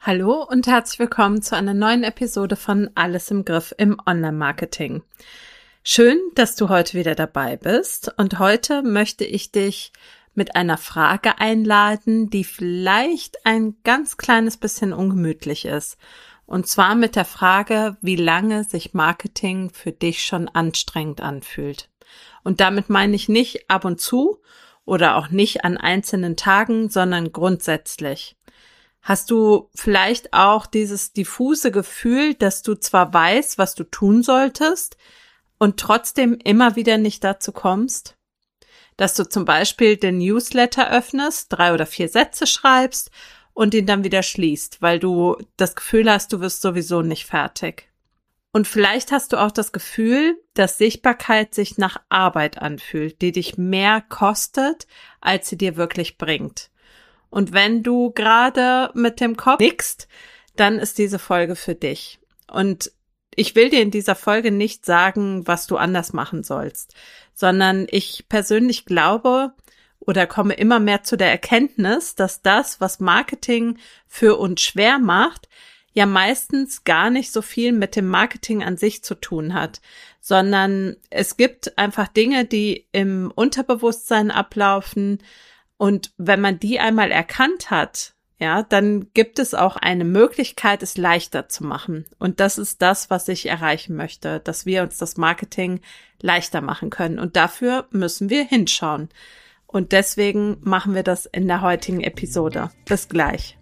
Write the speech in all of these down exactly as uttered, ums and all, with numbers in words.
Hallo und herzlich willkommen zu einer neuen Episode von Alles im Griff im Online-Marketing. Schön, dass du heute wieder dabei bist und heute möchte ich dich mit einer Frage einladen, die vielleicht ein ganz kleines bisschen ungemütlich ist. Und zwar mit der Frage, wie lange sich Marketing für dich schon anstrengend anfühlt. Und damit meine ich nicht ab und zu oder auch nicht an einzelnen Tagen, sondern grundsätzlich. Hast du vielleicht auch dieses diffuse Gefühl, dass du zwar weißt, was du tun solltest und trotzdem immer wieder nicht dazu kommst? Dass du zum Beispiel den Newsletter öffnest, drei oder vier Sätze schreibst und ihn dann wieder schließt, weil du das Gefühl hast, du wirst sowieso nicht fertig. Und vielleicht hast du auch das Gefühl, dass Sichtbarkeit sich nach Arbeit anfühlt, die dich mehr kostet, als sie dir wirklich bringt. Und wenn du gerade mit dem Kopf nickst, dann ist diese Folge für dich. Und ich will dir in dieser Folge nicht sagen, was du anders machen sollst, sondern ich persönlich glaube oder komme immer mehr zu der Erkenntnis, dass das, was Marketing für uns schwer macht, ja meistens gar nicht so viel mit dem Marketing an sich zu tun hat, sondern es gibt einfach Dinge, die im Unterbewusstsein ablaufen. Und wenn man die einmal erkannt hat, ja, dann gibt es auch eine Möglichkeit, es leichter zu machen. Und das ist das, was ich erreichen möchte, dass wir uns das Marketing leichter machen können. Und dafür müssen wir hinschauen. Und deswegen machen wir das in der heutigen Episode. Bis gleich.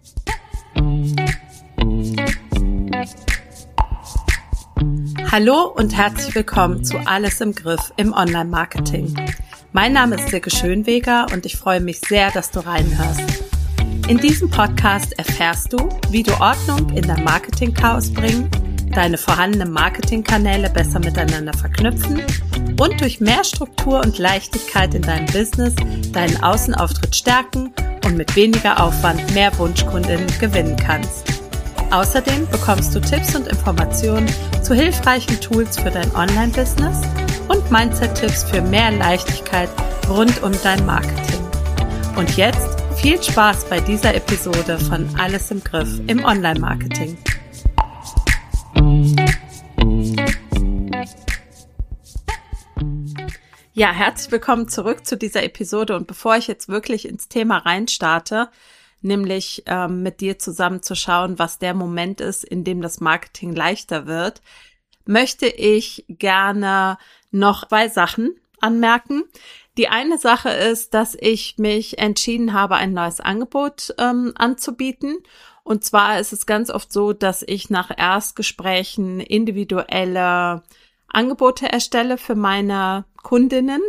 Hallo und herzlich willkommen zu Alles im Griff im Online-Marketing. Mein Name ist Silke Schönweger und ich freue mich sehr, dass du reinhörst. In diesem Podcast erfährst du, wie du Ordnung in dein Marketing-Chaos bringen, deine vorhandenen Marketingkanäle besser miteinander verknüpfen und durch mehr Struktur und Leichtigkeit in deinem Business deinen Außenauftritt stärken und mit weniger Aufwand mehr Wunschkundinnen gewinnen kannst. Außerdem bekommst du Tipps und Informationen zu hilfreichen Tools für dein Online-Business und Mindset-Tipps für mehr Leichtigkeit rund um dein Marketing. Und jetzt viel Spaß bei dieser Episode von Alles im Griff im Online-Marketing. Ja, herzlich willkommen zurück zu dieser Episode und bevor ich jetzt wirklich ins Thema reinstarte, nämlich ähm, mit dir zusammen zu schauen, was der Moment ist, in dem das Marketing leichter wird, möchte ich gerne noch zwei Sachen anmerken. Die eine Sache ist, dass ich mich entschieden habe, ein neues Angebot ähm, anzubieten. Und zwar ist es ganz oft so, dass ich nach Erstgesprächen individuelle Angebote erstelle für meine Kundinnen.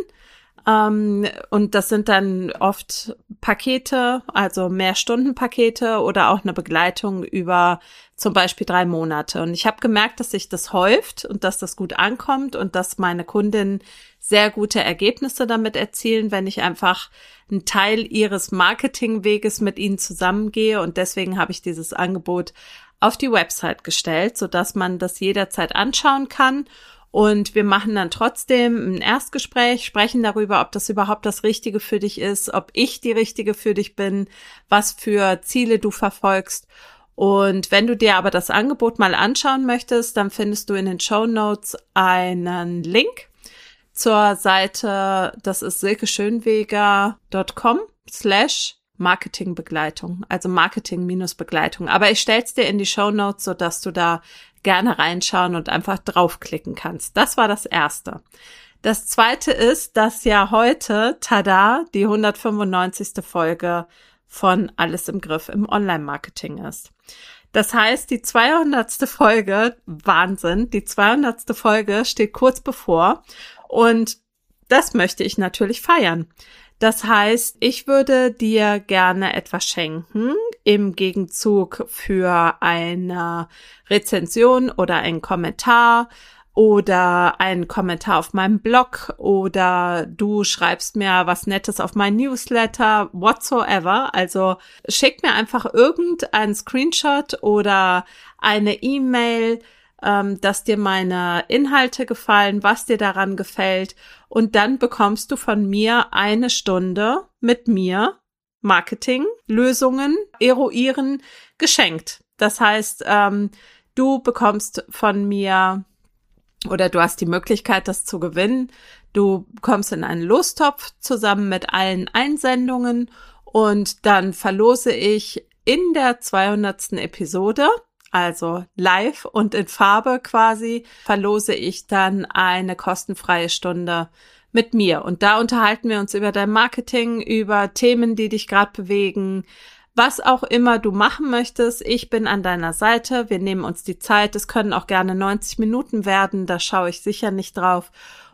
Um, und das sind dann oft Pakete, also Mehrstundenpakete oder auch eine Begleitung über zum Beispiel drei Monate. Und ich habe gemerkt, dass sich das häuft und dass das gut ankommt und dass meine Kundinnen sehr gute Ergebnisse damit erzielen, wenn ich einfach einen Teil ihres Marketingweges mit ihnen zusammengehe. Und deswegen habe ich dieses Angebot auf die Website gestellt, sodass man das jederzeit anschauen kann. Und wir machen dann trotzdem ein Erstgespräch, sprechen darüber, ob das überhaupt das Richtige für dich ist, ob ich die Richtige für dich bin, was für Ziele du verfolgst. Und wenn du dir aber das Angebot mal anschauen möchtest, dann findest du in den Shownotes einen Link zur Seite, das ist silkeschönweger.com slash Marketingbegleitung, also Marketing-Begleitung. Aber ich stell's dir in die Shownotes, sodass du da gerne reinschauen und einfach draufklicken kannst. Das war das Erste. Das Zweite ist, dass ja heute, tada, die hundertfünfundneunzigste Folge von Alles im Griff im Online-Marketing ist. Das heißt, die zweihundertste Folge, Wahnsinn, die zweihundertste Folge steht kurz bevor und das möchte ich natürlich feiern. Das heißt, ich würde dir gerne etwas schenken im Gegenzug für eine Rezension oder einen Kommentar oder einen Kommentar auf meinem Blog oder du schreibst mir was Nettes auf mein Newsletter, whatsoever. Also schick mir einfach irgendeinen Screenshot oder eine E-Mail, ähm, dass dir meine Inhalte gefallen, was dir daran gefällt. Und dann bekommst du von mir eine Stunde mit mir Marketing, Lösungen, eruieren, geschenkt. Das heißt, ähm, du bekommst von mir oder du hast die Möglichkeit, das zu gewinnen. Du kommst in einen Lostopf zusammen mit allen Einsendungen und dann verlose ich in der zweihundertsten Episode, also live und in Farbe quasi, verlose ich dann eine kostenfreie Stunde mit mir. Und da unterhalten wir uns über dein Marketing, über Themen, die dich gerade bewegen, was auch immer du machen möchtest. Ich bin an deiner Seite. Wir nehmen uns die Zeit. Es können auch gerne neunzig Minuten werden. Da schaue ich sicher nicht drauf.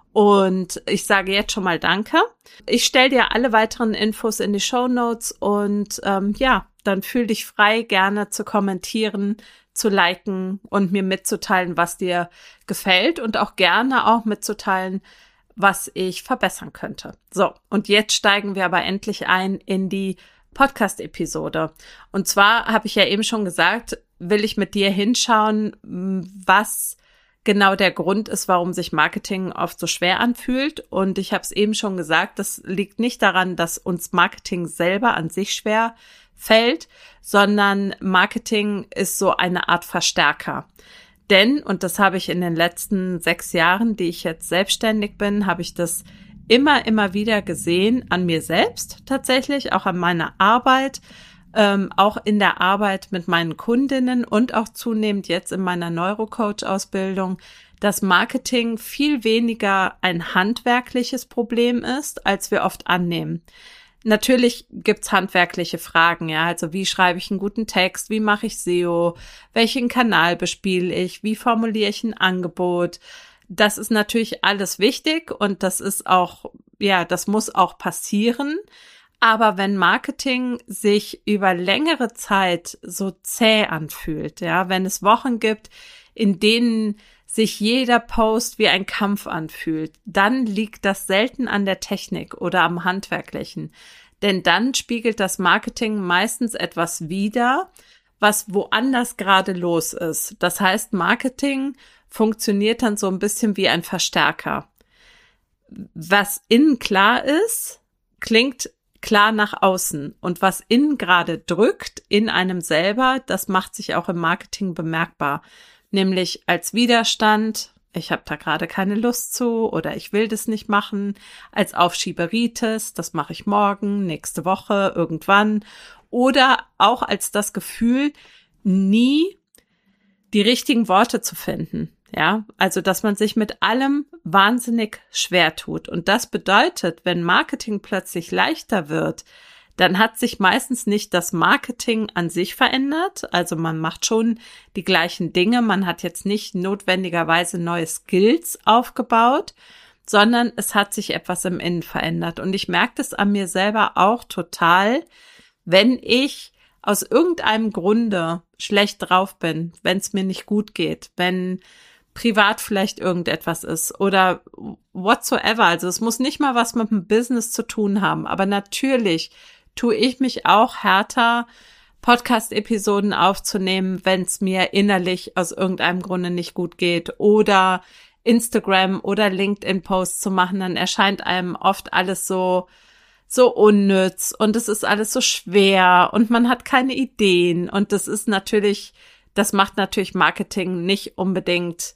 Und ich sage jetzt schon mal Danke. Ich stelle dir alle weiteren Infos in die Shownotes und ähm, ja, dann fühl dich frei, gerne zu kommentieren, zu liken und mir mitzuteilen, was dir gefällt und auch gerne auch mitzuteilen, was ich verbessern könnte. So, und jetzt steigen wir aber endlich ein in die Podcast-Episode. Und zwar habe ich ja eben schon gesagt, will ich mit dir hinschauen, was genau der Grund ist, warum sich Marketing oft so schwer anfühlt. Und ich habe es eben schon gesagt, das liegt nicht daran, dass uns Marketing selber an sich schwer fällt, sondern Marketing ist so eine Art Verstärker. Denn, und das habe ich in den letzten sechs Jahren, die ich jetzt selbstständig bin, habe ich das immer, immer wieder gesehen an mir selbst tatsächlich, auch an meiner Arbeit, ähm, auch in der Arbeit mit meinen Kundinnen und auch zunehmend jetzt in meiner Neurocoach-Ausbildung, dass Marketing viel weniger ein handwerkliches Problem ist, als wir oft annehmen. Natürlich gibt's handwerkliche Fragen, ja, also wie schreibe ich einen guten Text, wie mache ich S E O, welchen Kanal bespiele ich, wie formuliere ich ein Angebot. Das ist natürlich alles wichtig und das ist auch, ja, das muss auch passieren. Aber wenn Marketing sich über längere Zeit so zäh anfühlt, ja, wenn es Wochen gibt, in denen sich jeder Post wie ein Kampf anfühlt, dann liegt das selten an der Technik oder am Handwerklichen. Denn dann spiegelt das Marketing meistens etwas wider, was woanders gerade los ist. Das heißt, Marketing funktioniert dann so ein bisschen wie ein Verstärker. Was innen klar ist, klingt klar nach außen. Und was innen gerade drückt, in einem selber, das macht sich auch im Marketing bemerkbar. Nämlich als Widerstand, ich habe da gerade keine Lust zu oder ich will das nicht machen, als Aufschieberitis, das mache ich morgen, nächste Woche, irgendwann. Oder auch als das Gefühl, nie die richtigen Worte zu finden. Ja, also dass man sich mit allem wahnsinnig schwer tut. Und das bedeutet, wenn Marketing plötzlich leichter wird, dann hat sich meistens nicht das Marketing an sich verändert. Also man macht schon die gleichen Dinge. Man hat jetzt nicht notwendigerweise neue Skills aufgebaut, sondern es hat sich etwas im Innen verändert. Und ich merke das an mir selber auch total, wenn ich aus irgendeinem Grunde schlecht drauf bin, wenn es mir nicht gut geht, wenn privat vielleicht irgendetwas ist oder whatsoever. Also es muss nicht mal was mit dem Business zu tun haben, aber natürlich tue ich mich auch härter, Podcast-Episoden aufzunehmen, wenn es mir innerlich aus irgendeinem Grunde nicht gut geht oder Instagram oder LinkedIn-Posts zu machen, dann erscheint einem oft alles so so unnütz und es ist alles so schwer und man hat keine Ideen und das ist natürlich, das macht natürlich Marketing nicht unbedingt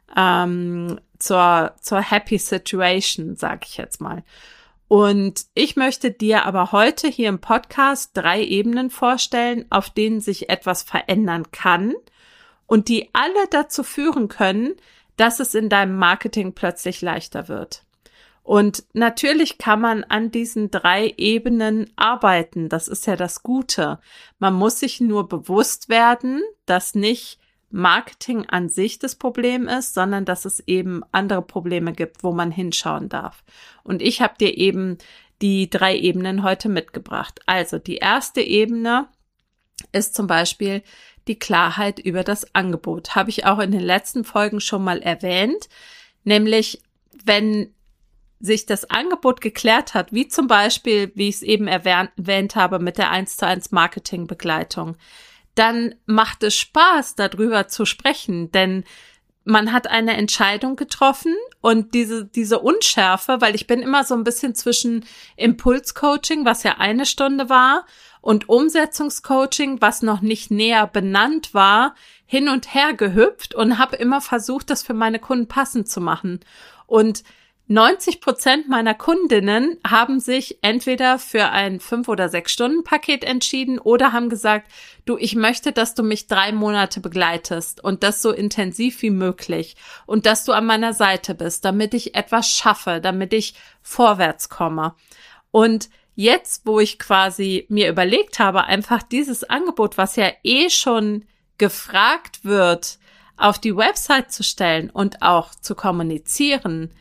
ähm, zur zur Happy Situation, sag ich jetzt mal. Und ich möchte dir aber heute hier im Podcast drei Ebenen vorstellen, auf denen sich etwas verändern kann und die alle dazu führen können, dass es in deinem Marketing plötzlich leichter wird. Und natürlich kann man an diesen drei Ebenen arbeiten. Das ist ja das Gute. Man muss sich nur bewusst werden, dass nicht Marketing an sich das Problem ist, sondern dass es eben andere Probleme gibt, wo man hinschauen darf. Und ich habe dir eben die drei Ebenen heute mitgebracht. Also die erste Ebene ist zum Beispiel die Klarheit über das Angebot. Habe ich auch in den letzten Folgen schon mal erwähnt. Nämlich, wenn sich das Angebot geklärt hat, wie zum Beispiel, wie ich es eben erwähnt habe, mit der eins zu eins Marketingbegleitung, dann macht es Spaß, darüber zu sprechen, denn man hat eine Entscheidung getroffen und diese, diese Unschärfe, weil ich bin immer so ein bisschen zwischen Impulscoaching, was ja eine Stunde war, und Umsetzungscoaching, was noch nicht näher benannt war, hin und her gehüpft und habe immer versucht, das für meine Kunden passend zu machen. Und neunzig Prozent meiner Kundinnen haben sich entweder für ein fünf- oder sechs Stunden Paket entschieden oder haben gesagt, du, ich möchte, dass du mich drei Monate begleitest und das so intensiv wie möglich und dass du an meiner Seite bist, damit ich etwas schaffe, damit ich vorwärts komme. Und jetzt, wo ich quasi mir überlegt habe, einfach dieses Angebot, was ja eh schon gefragt wird, auf die Website zu stellen und auch zu kommunizieren,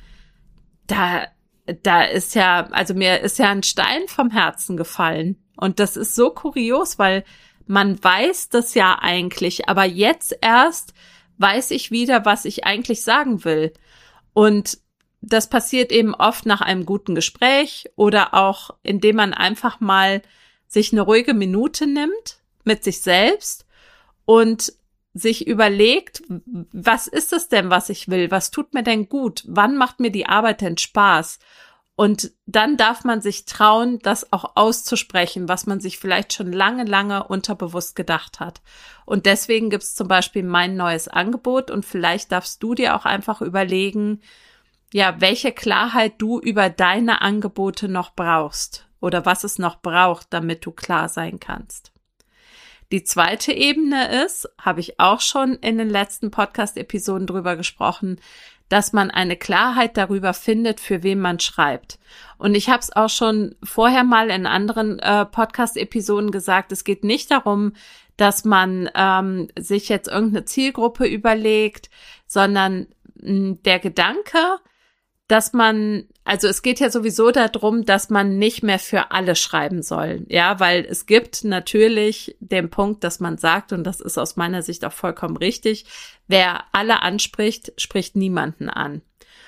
Da, da ist ja, also mir ist ja ein Stein vom Herzen gefallen. Und das ist so kurios, weil man weiß das ja eigentlich, aber jetzt erst weiß ich wieder, was ich eigentlich sagen will. Und das passiert eben oft nach einem guten Gespräch oder auch, indem man einfach mal sich eine ruhige Minute nimmt mit sich selbst und sich überlegt, was ist es denn, was ich will? Was tut mir denn gut? Wann macht mir die Arbeit denn Spaß? Und dann darf man sich trauen, das auch auszusprechen, was man sich vielleicht schon lange, lange unterbewusst gedacht hat. Und deswegen gibt es zum Beispiel mein neues Angebot und vielleicht darfst du dir auch einfach überlegen, ja, welche Klarheit du über deine Angebote noch brauchst oder was es noch braucht, damit du klar sein kannst. Die zweite Ebene ist, habe ich auch schon in den letzten Podcast-Episoden drüber gesprochen, dass man eine Klarheit darüber findet, für wen man schreibt. Und ich habe es auch schon vorher mal in anderen äh, Podcast-Episoden gesagt, es geht nicht darum, dass man ähm, sich jetzt irgendeine Zielgruppe überlegt, sondern mh, der Gedanke, dass man, also es geht ja sowieso darum, dass man nicht mehr für alle schreiben soll, ja, weil es gibt natürlich den Punkt, dass man sagt, und das ist aus meiner Sicht auch vollkommen richtig, wer alle anspricht, spricht niemanden an.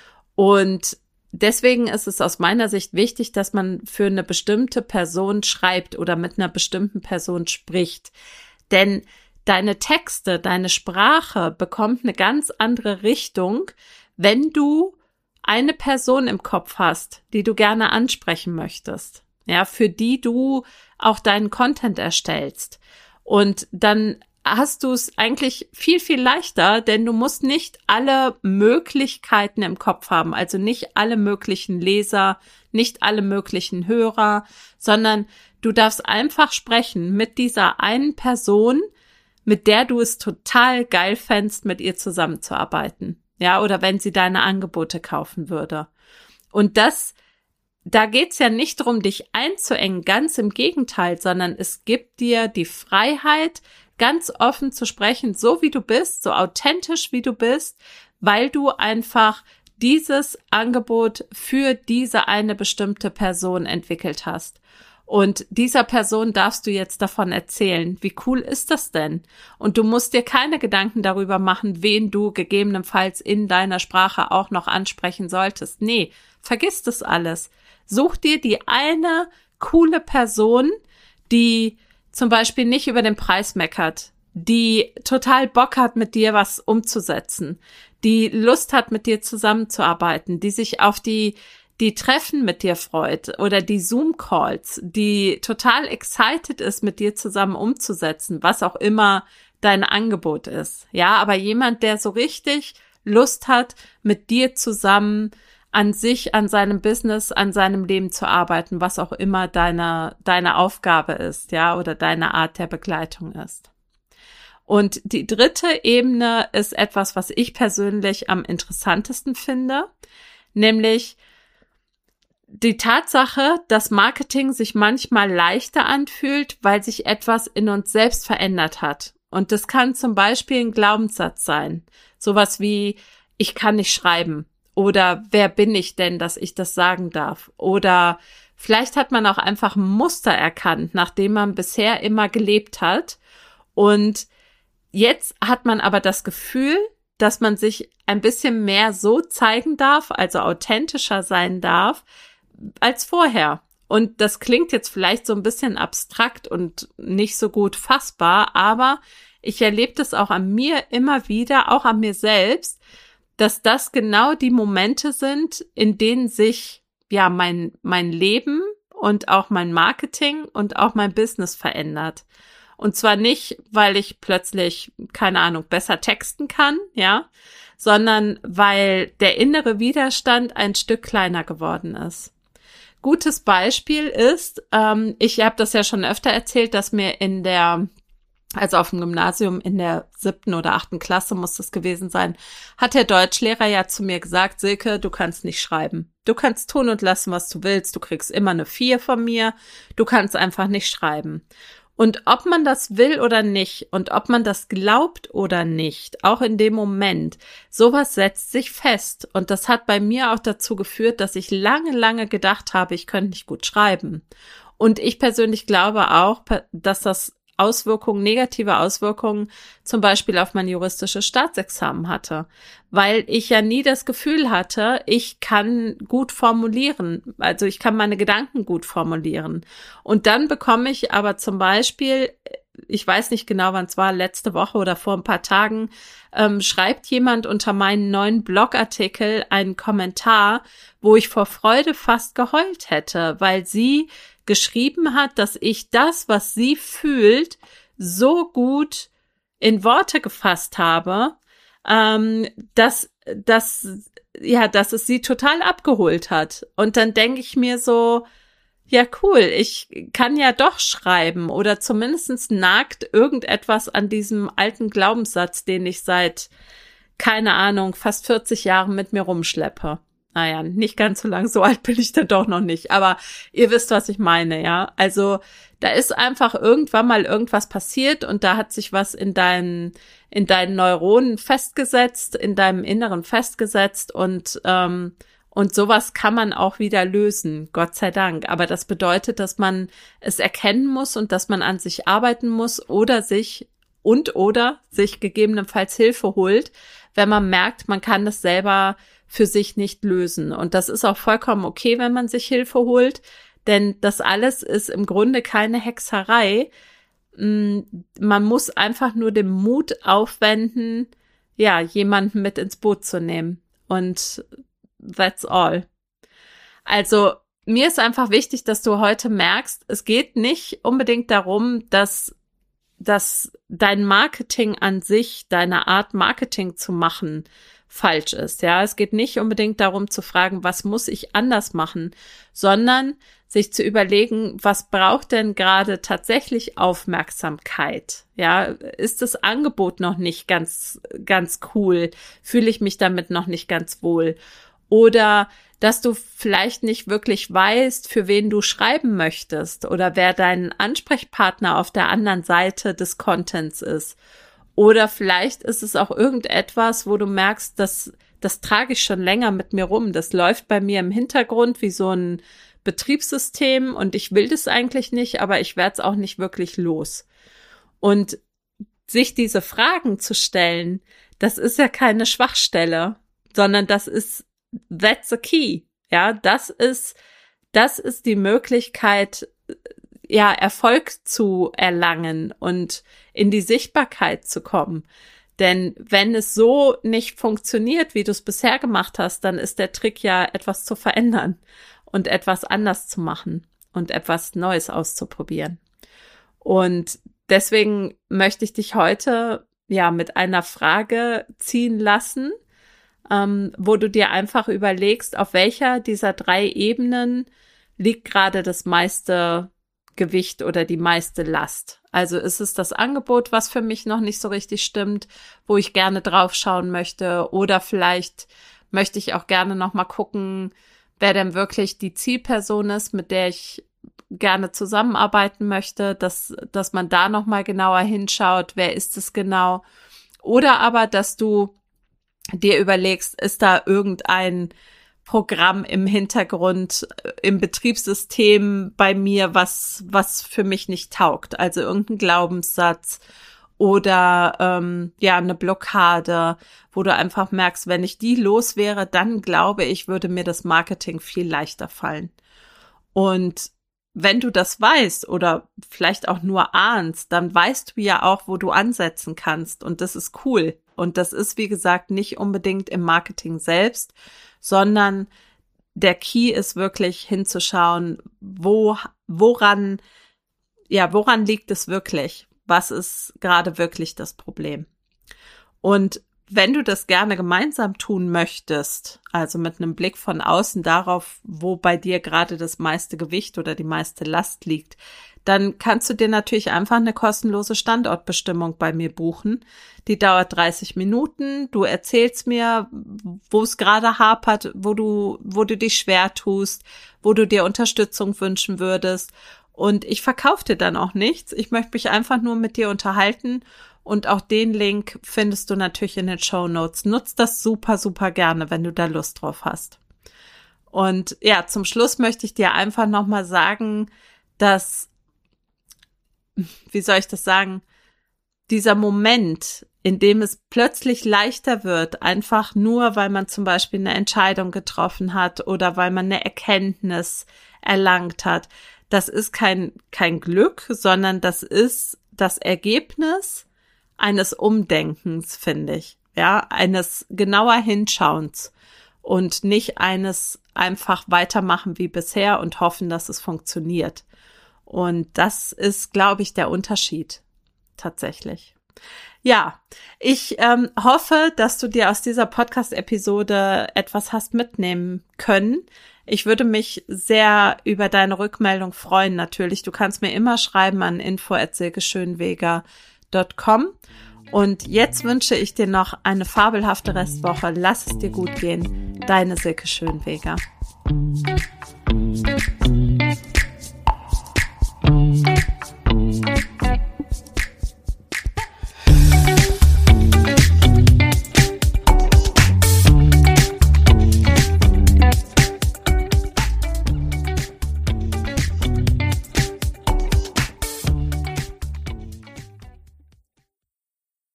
Und deswegen ist es aus meiner Sicht wichtig, dass man für eine bestimmte Person schreibt oder mit einer bestimmten Person spricht, denn deine Texte, deine Sprache bekommt eine ganz andere Richtung, wenn du eine Person im Kopf hast, die du gerne ansprechen möchtest, ja, für die du auch deinen Content erstellst. Und dann hast du es eigentlich viel, viel leichter, denn du musst nicht alle Möglichkeiten im Kopf haben, also nicht alle möglichen Leser, nicht alle möglichen Hörer, sondern du darfst einfach sprechen mit dieser einen Person, mit der du es total geil fändest, mit ihr zusammenzuarbeiten. Ja, oder wenn sie deine Angebote kaufen würde. Und das, da geht's ja nicht darum, dich einzuengen, ganz im Gegenteil, sondern es gibt dir die Freiheit, ganz offen zu sprechen, so wie du bist, so authentisch wie du bist, weil du einfach dieses Angebot für diese eine bestimmte Person entwickelt hast. Und dieser Person darfst du jetzt davon erzählen. Wie cool ist das denn? Und du musst dir keine Gedanken darüber machen, wen du gegebenenfalls in deiner Sprache auch noch ansprechen solltest. Nee, vergiss das alles. Such dir die eine coole Person, die zum Beispiel nicht über den Preis meckert, die total Bock hat, mit dir was umzusetzen, die Lust hat, mit dir zusammenzuarbeiten, die sich auf die die Treffen mit dir freut oder die Zoom-Calls, die total excited ist, mit dir zusammen umzusetzen, was auch immer dein Angebot ist. Ja, aber jemand, der so richtig Lust hat, mit dir zusammen an sich, an seinem Business, an seinem Leben zu arbeiten, was auch immer deine, deine Aufgabe ist, ja, oder deine Art der Begleitung ist. Und die dritte Ebene ist etwas, was ich persönlich am interessantesten finde, nämlich die Tatsache, dass Marketing sich manchmal leichter anfühlt, weil sich etwas in uns selbst verändert hat. Und das kann zum Beispiel ein Glaubenssatz sein. Sowas wie, ich kann nicht schreiben. Oder wer bin ich denn, dass ich das sagen darf? Oder vielleicht hat man auch einfach ein Muster erkannt, nachdem man bisher immer gelebt hat. Und jetzt hat man aber das Gefühl, dass man sich ein bisschen mehr so zeigen darf, also authentischer sein darf, als vorher. Und das klingt jetzt vielleicht so ein bisschen abstrakt und nicht so gut fassbar, aber ich erlebe das auch an mir immer wieder, auch an mir selbst, dass das genau die Momente sind, in denen sich ja mein mein Leben und auch mein Marketing und auch mein Business verändert. Und zwar nicht, weil ich plötzlich, keine Ahnung, besser texten kann, ja, sondern weil der innere Widerstand ein Stück kleiner geworden ist. Gutes Beispiel ist, ähm, ich habe das ja schon öfter erzählt, dass mir in der, also auf dem Gymnasium in der siebten oder achten Klasse muss das gewesen sein, hat der Deutschlehrer ja zu mir gesagt, Silke, du kannst nicht schreiben. Du kannst tun und lassen, was du willst. Du kriegst immer eine vier von mir. Du kannst einfach nicht schreiben. Und ob man das will oder nicht und ob man das glaubt oder nicht, auch in dem Moment, sowas setzt sich fest. Und das hat bei mir auch dazu geführt, dass ich lange, lange gedacht habe, ich könnte nicht gut schreiben. Und ich persönlich glaube auch, dass das Auswirkungen, negative Auswirkungen zum Beispiel auf mein juristisches Staatsexamen hatte, weil ich ja nie das Gefühl hatte, ich kann gut formulieren, also ich kann meine Gedanken gut formulieren. Und dann bekomme ich aber zum Beispiel, ich weiß nicht genau, wann es war, letzte Woche oder vor ein paar Tagen, ähm, schreibt jemand unter meinen neuen Blogartikel einen Kommentar, wo ich vor Freude fast geheult hätte, weil sie geschrieben hat, dass ich das, was sie fühlt, so gut in Worte gefasst habe, ähm, dass, dass, ja, dass es sie total abgeholt hat. Und dann denke ich mir so, ja cool, ich kann ja doch schreiben oder zumindest nagt irgendetwas an diesem alten Glaubenssatz, den ich seit, keine Ahnung, fast vierzig Jahren mit mir rumschleppe. Naja, nicht ganz so lang, so alt bin ich dann doch noch nicht, aber ihr wisst, was ich meine, ja. Also da ist einfach irgendwann mal irgendwas passiert und da hat sich was in deinen in deinen Neuronen festgesetzt, in deinem Inneren festgesetzt und ähm, und sowas kann man auch wieder lösen, Gott sei Dank. Aber das bedeutet, dass man es erkennen muss und dass man an sich arbeiten muss oder sich und oder sich gegebenenfalls Hilfe holt, wenn man merkt, man kann das selber für sich nicht lösen. Und das ist auch vollkommen okay, wenn man sich Hilfe holt, denn das alles ist im Grunde keine Hexerei. Man muss einfach nur den Mut aufwenden, ja, jemanden mit ins Boot zu nehmen. Und that's all. Also mir ist einfach wichtig, dass du heute merkst, es geht nicht unbedingt darum, dass dass dein Marketing an sich, deine Art Marketing zu machen, falsch ist. Ja, es geht nicht unbedingt darum zu fragen, was muss ich anders machen, sondern sich zu überlegen, was braucht denn gerade tatsächlich Aufmerksamkeit? Ja, ist das Angebot noch nicht ganz, ganz cool? Fühle ich mich damit noch nicht ganz wohl? Oder dass du vielleicht nicht wirklich weißt, für wen du schreiben möchtest oder wer dein Ansprechpartner auf der anderen Seite des Contents ist. Oder vielleicht ist es auch irgendetwas, wo du merkst, dass das trage ich schon länger mit mir rum. Das läuft bei mir im Hintergrund wie so ein Betriebssystem und ich will das eigentlich nicht, aber ich werde es auch nicht wirklich los. Und sich diese Fragen zu stellen, das ist ja keine Schwachstelle, sondern das ist that's the key. Ja, das ist, das ist die Möglichkeit, ja, Erfolg zu erlangen und in die Sichtbarkeit zu kommen. Denn wenn es so nicht funktioniert, wie du es bisher gemacht hast, dann ist der Trick ja, etwas zu verändern und etwas anders zu machen und etwas Neues auszuprobieren. Und deswegen möchte ich dich heute, ja, mit einer Frage ziehen lassen, ähm, wo du dir einfach überlegst, auf welcher dieser drei Ebenen liegt gerade das meiste Gewicht oder die meiste Last. Also ist es das Angebot, was für mich noch nicht so richtig stimmt, wo ich gerne drauf schauen möchte, oder vielleicht möchte ich auch gerne noch mal gucken, wer denn wirklich die Zielperson ist, mit der ich gerne zusammenarbeiten möchte, dass dass man da noch mal genauer hinschaut, wer ist es genau, oder aber, dass du dir überlegst, ist da irgendein Programm im Hintergrund, im Betriebssystem bei mir, was was für mich nicht taugt. Also irgendein Glaubenssatz oder ähm, ja eine Blockade, wo du einfach merkst, wenn ich die los wäre, dann glaube ich, würde mir das Marketing viel leichter fallen. Und wenn du das weißt oder vielleicht auch nur ahnst, dann weißt du ja auch, wo du ansetzen kannst. Und das ist cool. Und das ist, wie gesagt, nicht unbedingt im Marketing selbst, sondern der Key ist wirklich hinzuschauen, wo, woran, ja, woran liegt es wirklich? Was ist gerade wirklich das Problem? Und wenn du das gerne gemeinsam tun möchtest, also mit einem Blick von außen darauf, wo bei dir gerade das meiste Gewicht oder die meiste Last liegt, dann kannst du dir natürlich einfach eine kostenlose Standortbestimmung bei mir buchen. Die dauert dreißig Minuten. Du erzählst mir, wo es gerade hapert, wo du, wo du dich schwer tust, wo du dir Unterstützung wünschen würdest. Und ich verkaufe dir dann auch nichts. Ich möchte mich einfach nur mit dir unterhalten. Und auch den Link findest du natürlich in den Shownotes. Nutz das super, super gerne, wenn du da Lust drauf hast. Und ja, zum Schluss möchte ich dir einfach nochmal sagen, dass, wie soll ich das sagen, dieser Moment, in dem es plötzlich leichter wird, einfach nur, weil man zum Beispiel eine Entscheidung getroffen hat oder weil man eine Erkenntnis erlangt hat, das ist kein, kein Glück, sondern das ist das Ergebnis eines Umdenkens, finde ich, ja, eines genauer Hinschauens und nicht eines einfach weitermachen wie bisher und hoffen, dass es funktioniert. Und das ist, glaube ich, der Unterschied tatsächlich. Ja, ich ähm, hoffe, dass du dir aus dieser Podcast-Episode etwas hast mitnehmen können. Ich würde mich sehr über deine Rückmeldung freuen, natürlich. Du kannst mir immer schreiben an info at silkeschönweger punkt com. Und jetzt wünsche ich dir noch eine fabelhafte Restwoche. Lass es dir gut gehen. Deine Silke Schönweger.